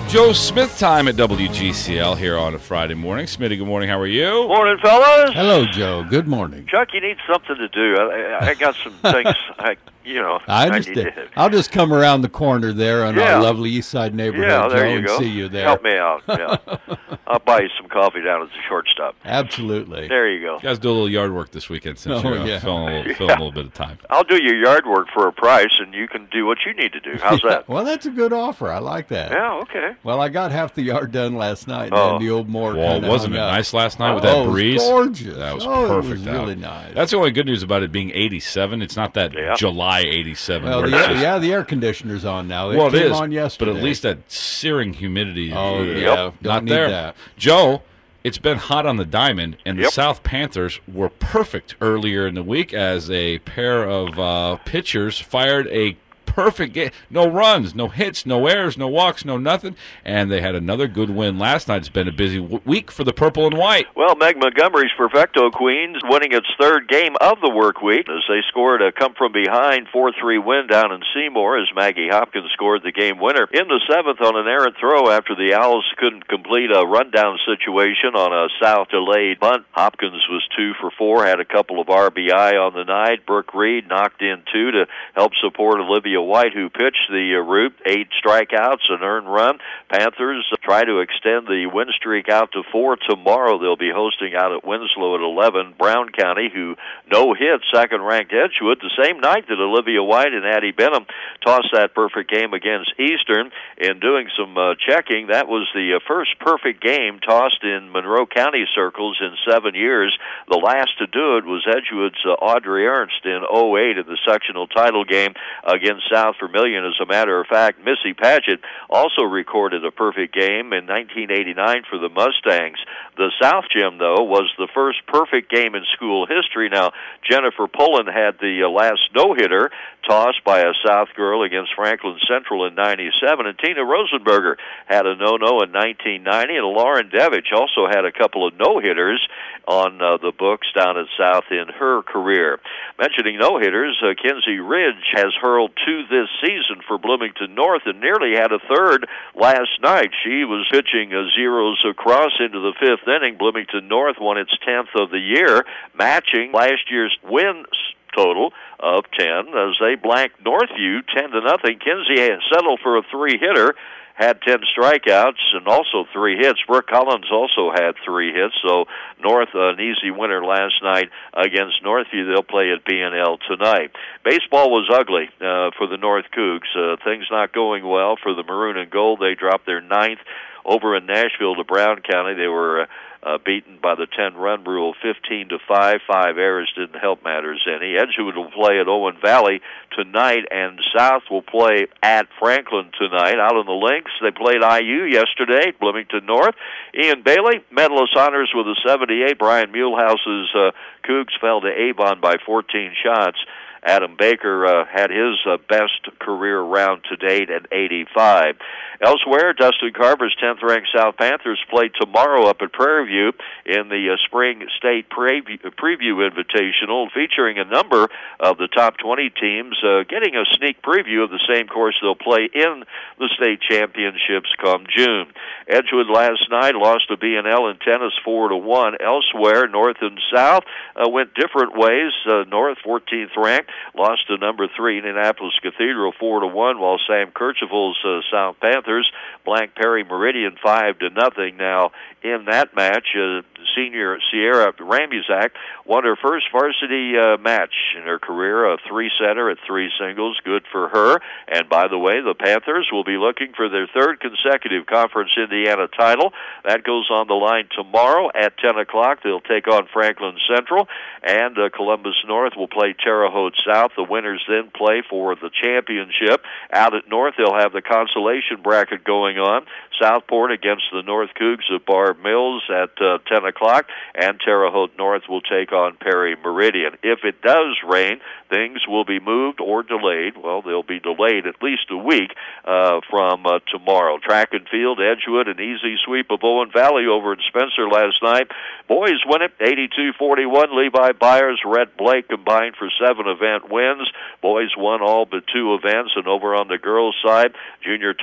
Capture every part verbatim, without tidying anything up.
Joe Smith time at W G C L here on a Friday morning. Smitty, good morning. How are you? Morning, fellas. Hello, Joe. Good morning. Chuck, you need something to do. I, I got some things, I, you know. I understand. I need to, I'll just come around the corner there on yeah. our lovely East Side neighborhood, yeah, there Joe, you and go. see you there. Help me out. Yeah. I'll buy you some coffee down at the shortstop. Absolutely. There you go. You guys do a little yard work this weekend since Oh, you're uh, yeah. filling, a little, Yeah. filling a little bit of time. I'll do your yard work for a price, and you can do what you need to do. How's that? Well, that's a good offer. I like that. Yeah, okay. Well, I got half the yard done last night, Oh. and the old mower Well, kinda wasn't it hung up. nice last night with Oh, that it was breeze? gorgeous. That was Oh, perfect. It was out. really nice. That's the only good news about it being eighty-seven. It's not that Yeah. July eighty-seven. well, where the it's air, just- yeah, the air conditioner's on now. It well, it came is, on yesterday. but at least that searing humidity. Oh, uh, yeah. Yep. Don't not need there. that. Joe, it's been hot on the diamond, and the Yep. South Panthers were perfect earlier in the week as a pair of uh, pitchers fired a perfect game. No runs, no hits, no errors, no walks, no nothing, and they had another good win last night. It's been a busy w- week for the purple and white. Well, Meg Montgomery's Perfecto Queens winning its third game of the work week as they scored a come-from-behind four three win down in Seymour as Maggie Hopkins scored the game winner in the seventh on an errant throw after the Owls couldn't complete a rundown situation on a South delayed bunt. Hopkins was two for four, had a couple of R B I on the night. Brooke Reed knocked in two to help support Olivia White, who pitched the uh, root. Eight strikeouts, an earned run. Panthers uh, try to extend the win streak out to four tomorrow. They'll be hosting out at Winslow at eleven. Brown County, who no-hit second-ranked Edgewood, the same night that Olivia White and Addie Benham tossed that perfect game against Eastern. In doing some uh, checking, that was the uh, first perfect game tossed in Monroe County circles in seven years. The last to do it was Edgewood's uh, Audrey Ernst in oh eight in the sectional title game against South Vermilion. As a matter of fact, Missy Paget also recorded a perfect game in nineteen eighty-nine for the Mustangs. The South Gym, though, was the first perfect game in school history. Now, Jennifer Pullen had the uh, last no-hitter tossed by a South girl against Franklin Central in ninety-seven, and Tina Rosenberger had a no-no in nineteen ninety, and Lauren Devich also had a couple of no-hitters on uh, the books down at South in her career. Mentioning no-hitters, uh, Kinsey Ridge has hurled two this season for Bloomington North and nearly had a third last night. She was pitching uh, zeros across into the fifth inning. Bloomington North won its tenth of the year, matching last year's wins total of ten as they blanked Northview ten to nothing. Kinsey had settled for a three-hitter, had ten strikeouts and also three hits. Brooke Collins also had three hits, so North uh, an easy winner last night against Northview. They'll play at B and L tonight. Baseball was ugly uh, for the North Cougs. Uh, things not going well for the Maroon and Gold. They dropped their ninth over in Nashville to Brown County. They were uh, Uh, beaten by the ten-run rule, fifteen to five. Five errors didn't help matters any. Edgewood will play at Owen Valley tonight, and South will play at Franklin tonight. Out on the links, they played I U yesterday, Bloomington North. Ian Bailey, medalist honors with a seventy-eight. Brian Mulehouse's uh, Cougs fell to Avon by fourteen shots. Adam Baker uh, had his uh, best career round to date at eighty-five. Elsewhere, Dustin Carver's tenth-ranked South Panthers play tomorrow up at Prairie View in the uh, Spring State Preview, Preview Invitational, featuring a number of the top twenty teams uh, getting a sneak preview of the same course they'll play in the state championships come June. Edgewood last night lost to B and L in tennis four to one. Elsewhere, North and South uh, went different ways. Uh, North, fourteenth ranked, lost to number three Indianapolis Cathedral four to one, while Sam Kercheval's uh, South Panthers blank Perry Meridian five to nothing. Now, in that match, uh, senior Sierra Ramuzak won her first varsity uh, match in her career, a three-setter at three singles, good for her. And by the way, the Panthers will be looking for their third consecutive Conference Indiana title. That goes on the line tomorrow at ten o'clock. They'll take on Franklin Central, and uh, Columbus North will play Terre Haute South. The winners then play for the championship. Out at North, they'll have the consolation bracket going on. Southport against the North Cougs of Barb Mills at uh, ten o'clock, and Terre Haute North will take on Perry Meridian. If it does rain, things will be moved or delayed. Well, they'll be delayed at least a week uh, from uh, tomorrow. Track and field, Edgewood, an easy sweep of Owen Valley over in Spencer last night. Boys win it, eighty-two forty-one. Levi Byers, Rhett Blake combined for seven event wins. Boys won all but two events, and over on the girls' side, junior Tori Kirk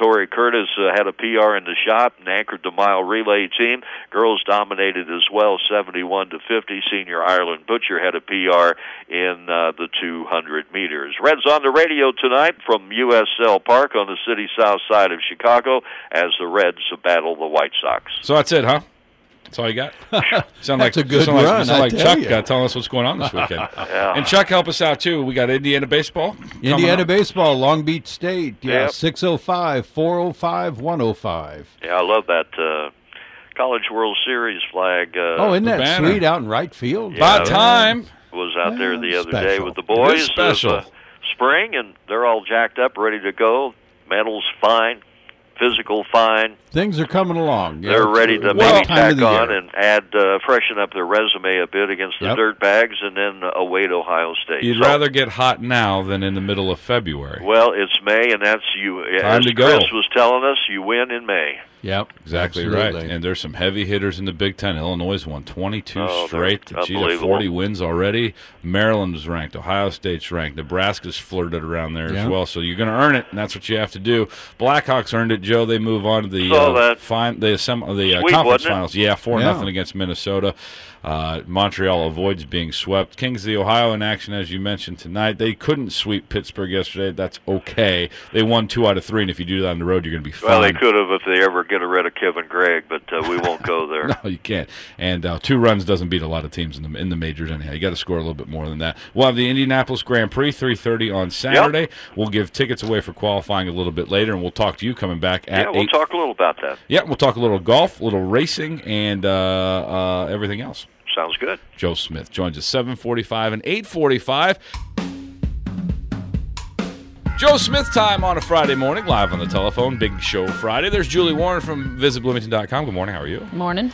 Curtis uh, had a P R in the shot and anchored the mile relay team. Girls dominated as well, seventy-one to fifty. Senior Ireland Butcher had a P R in uh, the two hundred meters. Reds on the radio tonight from U S L Park on the city south side of Chicago as the Reds battle the White Sox. So that's it, huh? That's all you got? Sound That's like, a good sound like, run, sound I like tell Chuck you. uh, telling us what's going on this weekend. Yeah. And Chuck, help us out, too. We got Indiana baseball coming Indiana up. baseball, Long Beach State. Yeah, Yep. six oh five, four oh five, one oh five. Yeah, I love that uh, College World Series flag. Uh, Oh, isn't the that banner. sweet out in right field? Yeah. About time. was out there the Yeah, other day special. with the It boys. is special. Of, uh, spring, and they're all jacked up, ready to go. Mental's fine, physical fine. Things are coming along. Yeah, They're it's ready the to right maybe time tack of the on year. and add, uh, freshen up their resume a bit against the Yep. Dirtbags, and then await Ohio State. You'd So- rather get hot now than in the middle of February. Well, it's May, and that's you. Time as to go. Chris was telling us, you win in May. Yep, Exactly absolutely. right. And there's some heavy hitters in the Big Ten. Illinois has won twenty-two Oh, straight. they're Gee, they're unbelievable. forty wins already. Maryland's ranked. Ohio State's ranked. Nebraska's flirted around there Yeah. as well. So you're going to earn it, and that's what you have to do. Blackhawks earned it, Joe. They move on to the Saw uh, that. fin- the, assemb- the uh, Sweep, conference wasn't it? finals. Yeah, four Yeah. nothing against Minnesota. Uh, Montreal avoids being swept. Kings of the Ohio in action, as you mentioned tonight. They couldn't sweep Pittsburgh yesterday. That's okay. They won two out of three, and if you do that on the road, you're going to be fine. Well, they could have if they ever get rid of Kevin Gregg, but uh, we won't go there. No, you can't. And uh, two runs doesn't beat a lot of teams in the in the majors anyhow. You got to score a little bit more than that. We'll have the Indianapolis Grand Prix three thirty on Saturday. We'll give tickets away for qualifying a little bit later, and we'll talk to you coming back at Yeah, we'll eight. talk a little about that. Yeah, we'll talk a little golf, a little racing, and uh, uh, everything else. Sounds good. Joe Smith joins us seven forty-five and eight forty-five. Joe Smith time on a Friday morning, live on the telephone. Big show Friday. There's Julie Warren from visit bloomington dot com. Good morning. How are you? Morning.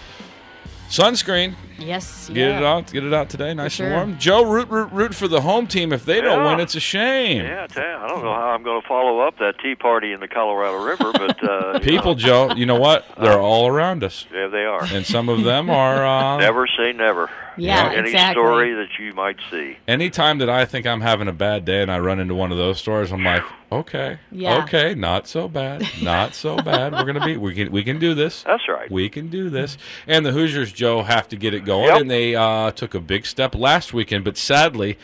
Sunscreen. Yes. Get yeah. it out. Get it out today, nice sure. and warm. Joe, root, root, root for the home team. If they don't Yeah. win, it's a shame. Yeah, I tell you, I don't know how I'm going to follow up that tea party in the Colorado River, but uh, you People, know, Joe, you know what? They're all around us, yeah, they are. and some of them are. Uh, Never say never. Yeah, Any exactly. story that you might see. Anytime that I think I'm having a bad day and I run into one of those stores, I'm like, okay, Yeah. okay, not so bad, not so bad. We're gonna be, we can, we can do this. That's right. We can do this. And the Hoosiers, Joe, have to get it going, Yep. and they uh, took a big step last weekend, but sadly,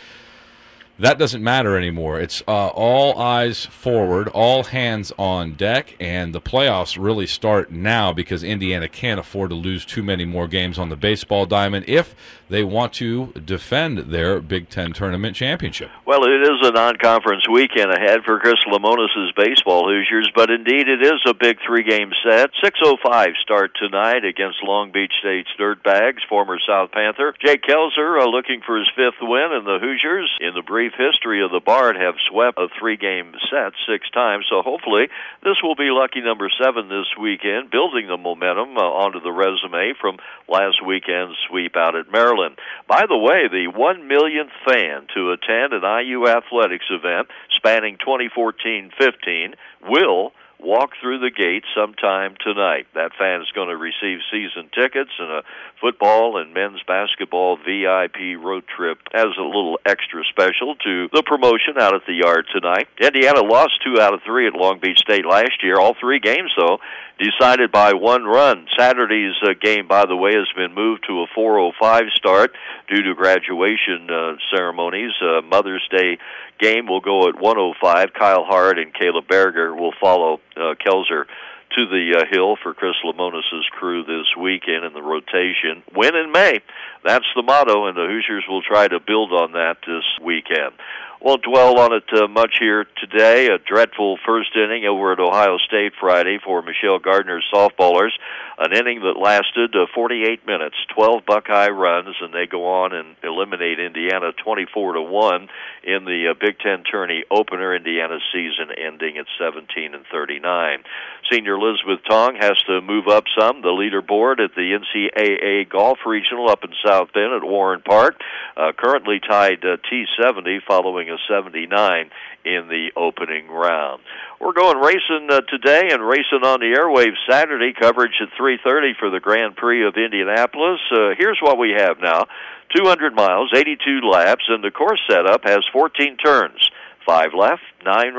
that doesn't matter anymore. It's uh, all eyes forward, all hands on deck, and the playoffs really start now because Indiana can't afford to lose too many more games on the baseball diamond if they want to defend their Big Ten tournament championship. Well, it is a non-conference weekend ahead for Chris Lemonis' baseball Hoosiers, but indeed it is a big three-game set. six oh five start tonight against Long Beach State's Dirtbags, former South Panther. Jake Kelzer uh, looking for his fifth win, and the Hoosiers, in the brief history of the Bard, have swept a three-game set six times, so hopefully this will be lucky number seven this weekend, building the momentum uh, onto the resume from last weekend's sweep out at Maryland. By the way, the one millionth fan to attend an I U athletics event spanning twenty fourteen fifteen will walk through the gate sometime tonight. That fan is going to receive season tickets and a football and men's basketball V I P road trip as a little extra special to the promotion out at the Yard tonight. Indiana lost two out of three at Long Beach State last year. All three games, though, decided by one run. Saturday's uh, game, by the way, has been moved to a four oh five start due to graduation uh, ceremonies. Uh, Mother's Day game will go at one oh five. Kyle Hart and Caleb Berger will follow uh, Kelzer to the uh, hill for Chris Lemonis' crew this weekend in the rotation. Win in May. That's the motto, and the Hoosiers will try to build on that this weekend. Won't dwell on it uh, much here today. A dreadful first inning over at Ohio State Friday for Michelle Gardner's softballers. An inning that lasted uh, forty-eight minutes, twelve Buckeye runs, and they go on and eliminate Indiana twenty-four to one in the uh, Big Ten tourney opener. Indiana's season ending at seventeen and thirty-nine. Senior Elizabeth Tong has to move up some. The leaderboard at the N C double A Golf Regional up in South Bend at Warren Park, uh, currently tied uh, T seventy following a seventy-nine in the opening round. We're going racing uh, today and racing on the airwaves Saturday. Coverage at three thirty for the Grand Prix of Indianapolis. Uh, here's what we have now. two hundred miles, eighty-two laps, and the course setup has fourteen turns. Five left, nine right.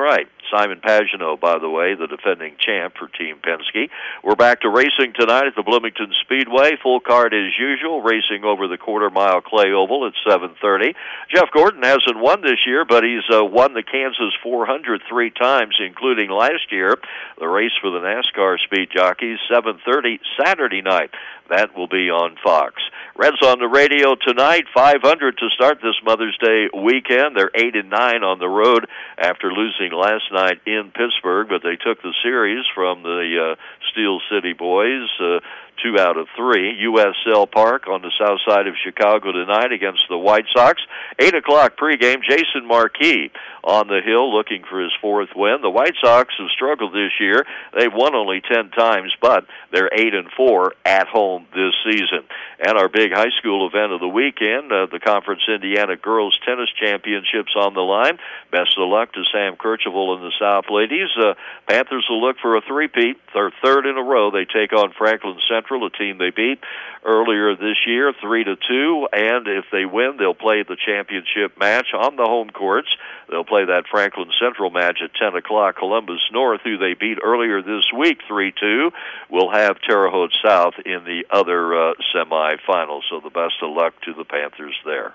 Simon Pagenaud, by the way, the defending champ for Team Penske. We're back to racing tonight at the Bloomington Speedway. Full card as usual, racing over the quarter-mile clay oval at seven thirty. Jeff Gordon hasn't won this year, but he's uh, won the Kansas four hundred three times, including last year. The race for the NASCAR speed jockeys, seven thirty Saturday night. That will be on Fox. Reds on the radio tonight, five hundred to start this Mother's Day weekend. They're eight and nine on the road after losing last night in Pittsburgh, but they took the series from the uh, Steel City boys, uh, two out of three. U S L Park on the south side of Chicago tonight against the White Sox. Eight o'clock pregame, Jason Marquis on the hill looking for his fourth win. The White Sox have struggled this year. They've won only ten times, but they're eight and four at home this season. And our big high school event of the weekend, uh, the Conference Indiana Girls Tennis Championships on the line. Best of luck to Sam Kirchhoff and the South Ladies. Uh, Panthers will look for a three-peat, their third in a row. They take on Franklin Central, a team they beat earlier this year, three to two. And if they win, they'll play the championship match on the home courts. They'll play that Franklin Central match at ten o'clock. Columbus North, who they beat earlier this week, three two, will have Terre Haute South in the other uh, semifinals. So the best of luck to the Panthers there.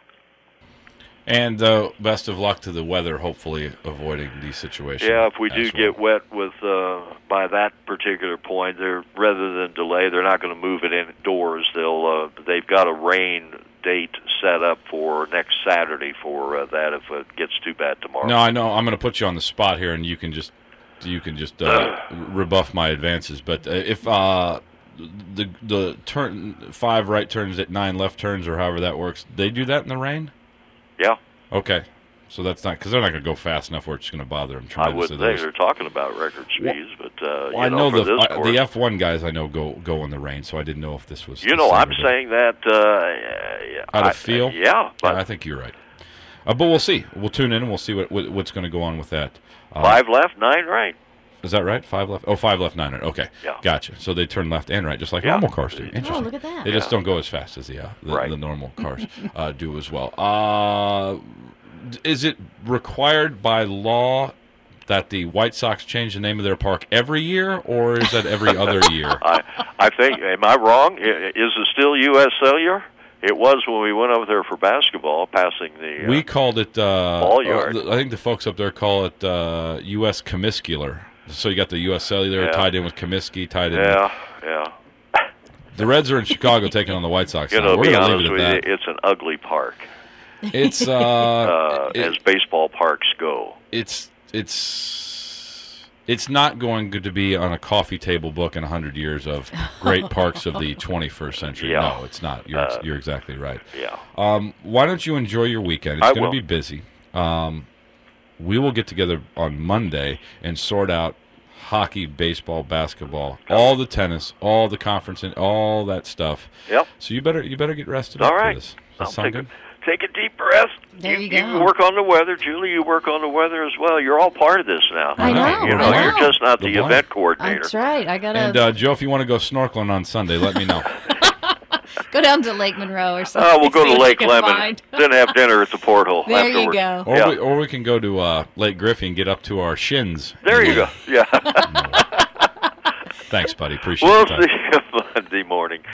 And uh, best of luck to the weather, hopefully avoiding these situations. Yeah, if we do well. get wet with uh, by that particular point, they're rather than delay, they're not going to move it indoors. They'll uh, they've got a rain date set up for next Saturday for uh, that if it gets too bad tomorrow. No, I know. I'm going to put you on the spot here, and you can just you can just uh, rebuff my advances. But uh, if uh, the the turn five right turns at nine left turns, or however that works, they do that in the rain. Yeah. Okay. So that's not because they're not going to go fast enough where it's going to bother them. I wouldn't think they're talking about record speeds, well, but uh, you well, I know, know for the this I, course, the F one guys I know go go in the rain, so I didn't know if this was. You know, I'm saying that uh, out I, of feel. Yeah, but yeah, I think you're right. Uh, but we'll see. We'll tune in and we'll see what, what what's going to go on with that. Uh, five left, nine right. Is that right? Five left? Oh, five left, nine right. Okay. Yeah. Gotcha. So they turn left and right, just like yeah. normal cars do. Interesting. Oh, look at that. They just yeah. don't go as fast as the, uh, the, right. the normal cars uh, do as well. Uh, is it required by law that the White Sox change the name of their park every year, or is that every other year? I, I think, am I wrong? Is it still U S Cellular? It was when we went over there for basketball, passing the uh, we called it uh, ball yard. Uh, I think the folks up there call it uh, U S Comiscular. So you got the U S Cellular yeah. tied in with Comiskey, tied in. Yeah, yeah. The Reds are in Chicago taking on the White Sox. You now. know, to We're be gonna honest leave it with at you, that. it's an ugly park. It's uh, uh, it, as baseball parks go. It's it's it's not going to be on a coffee table book in a hundred years of great parks of the twenty-first century. Yeah. No, it's not. You're Uh, you're exactly right. Yeah. Um, why don't you enjoy your weekend? It's I going to will. be busy. Um, we will get together on Monday and sort out hockey, baseball, basketball, all the tennis, all the conference, and all that stuff. Yep. So you better you better get rested All up right. for this. Does I'll that sound take good? A, take a deep breath. There you, you go. You work on the weather, Julie. You work on the weather as well. You're all part of this now. I know, You know, I you're know. just not The the, blank. event coordinator. That's right. I gotta And uh, Joe, if you want to go snorkeling on Sunday, let me know. go down to Lake Monroe or something. Oh, we'll go see to what Lake you can Lemon, find. then have dinner at the porthole There afterward. you go. Or, Yeah. we, or we can go to uh, Lake Griffey and get up to our shins. There you go. Yeah. Thanks, buddy. Appreciate We'll it. see you Monday morning.